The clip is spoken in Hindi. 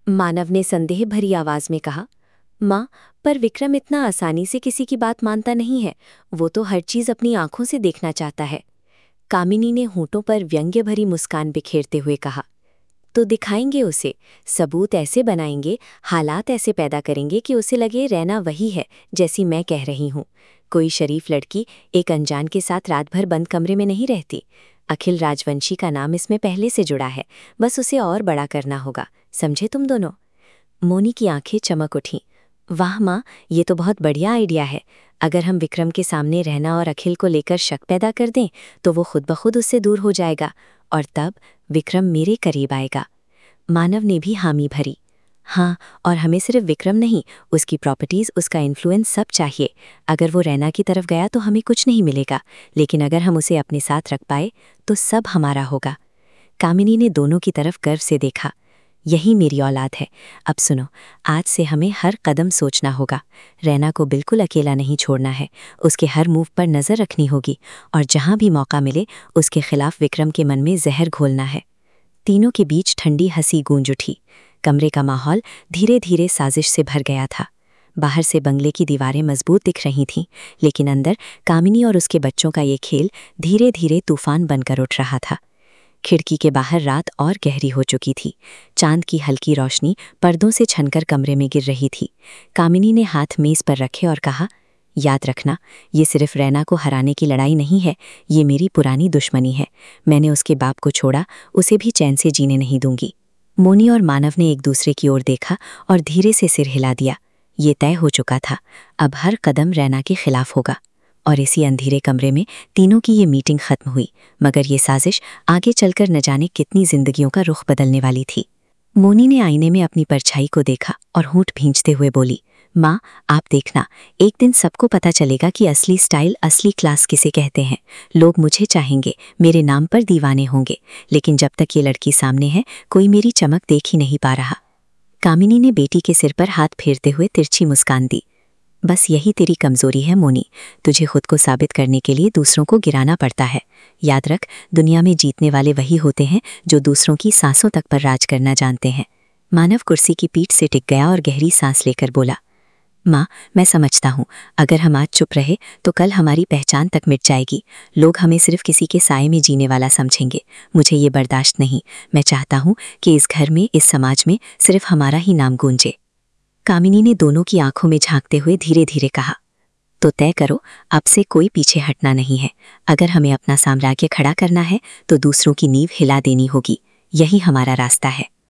मानव ने संदेह भरी आवाज में कहा। माँ, पर विक्रम इतना आसानी से किसी की बात मानता नहीं है। वो तो हर चीज अपनी आंखों से देखना चाहता है। कामिनी ने होठों पर व्यंग्य भरी मुस्कान बिखेरते हुए कहा। तो दिखाएंगे उसे, सबूत ऐसे बनाएंगे, हालात ऐसे पैदा करेंगे कि उसे लगे रैना वही है जैसी मैं कह रही हूँ। कोई शरीफ लड़की एक अनजान के साथ रात भर बंद कमरे में नहीं रहती। अखिल राजवंशी का नाम इसमें पहले से जुड़ा है, बस उसे और बड़ा करना होगा। समझे तुम दोनों? मोनी की आंखें चमक उठीं। वाह माँ, ये तो बहुत बढ़िया आइडिया है। अगर हम विक्रम के सामने रहना और अखिल को लेकर शक पैदा कर दें तो वो खुद ब खुद उससे दूर हो जाएगा और तब विक्रम मेरे करीब आएगा। मानव ने भी हामी भरी। हाँ, और हमें सिर्फ विक्रम नहीं, उसकी प्रॉपर्टीज, उसका इन्फ्लुएंस सब चाहिए। अगर वो रैना की तरफ गया तो हमें कुछ नहीं मिलेगा, लेकिन अगर हम उसे अपने साथ रख पाए तो सब हमारा होगा। कामिनी ने दोनों की तरफ गर्व से देखा। यही मेरी औलाद है। अब सुनो, आज से हमें हर कदम सोचना होगा। रैना को बिल्कुल अकेला नहीं छोड़ना है। उसके हर मूव पर नज़र रखनी होगी और जहाँ भी मौका मिले उसके खिलाफ विक्रम के मन में जहर घोलना है। तीनों के बीच ठंडी हंसी गूंज उठी। कमरे का माहौल धीरे धीरे साजिश से भर गया था। बाहर से बंगले की दीवारें मजबूत दिख रही थीं, लेकिन अंदर कामिनी और उसके बच्चों का ये खेल धीरे धीरे तूफान बनकर उठ रहा था। खिड़की के बाहर रात और गहरी हो चुकी थी। चांद की हल्की रोशनी पर्दों से छनकर कमरे में गिर रही थी। कामिनी ने हाथ मेज पर रखे और कहा, याद रखना, ये सिर्फ रैना को हराने की लड़ाई नहीं है, ये मेरी पुरानी दुश्मनी है। मैंने उसके बाप को छोड़ा, उसे भी चैन से जीने नहीं दूंगी। मोनी और मानव ने एक दूसरे की ओर देखा और धीरे से सिर हिला दिया। ये तय हो चुका था, अब हर कदम रैना के खिलाफ होगा। और इसी अंधेरे कमरे में तीनों की ये मीटिंग खत्म हुई, मगर ये साजिश आगे चलकर न जाने कितनी जिंदगियों का रुख बदलने वाली थी। मोनी ने आईने में अपनी परछाई को देखा और होंठ भींचते हुए बोली, माँ, आप देखना, एक दिन सबको पता चलेगा कि असली स्टाइल, असली क्लास किसे कहते हैं। लोग मुझे चाहेंगे, मेरे नाम पर दीवाने होंगे, लेकिन जब तक ये लड़की सामने है कोई मेरी चमक देख ही नहीं पा रहा। कामिनी ने बेटी के सिर पर हाथ फेरते हुए तिरछी मुस्कान दी। बस यही तेरी कमजोरी है मोनी, तुझे खुद को साबित करने के लिए दूसरों को गिराना पड़ता है। याद रख, दुनिया में जीतने वाले वही होते हैं जो दूसरों की सांसों तक पर राज करना जानते हैं। मानव कुर्सी की पीठ से टिक गया और गहरी सांस लेकर बोला, माँ, मैं समझता हूँ, अगर हम आज चुप रहे तो कल हमारी पहचान तक मिट जाएगी। लोग हमें सिर्फ किसी के साए में जीने वाला समझेंगे। मुझे ये बर्दाश्त नहीं। मैं चाहता हूँ कि इस घर में, इस समाज में सिर्फ हमारा ही नाम गूंजे। कामिनी ने दोनों की आंखों में झांकते हुए धीरे धीरे कहा, तो तय करो, अब से कोई पीछे हटना नहीं है। अगर हमें अपना साम्राज्य खड़ा करना है तो दूसरों की नींव हिला देनी होगी। यही हमारा रास्ता है।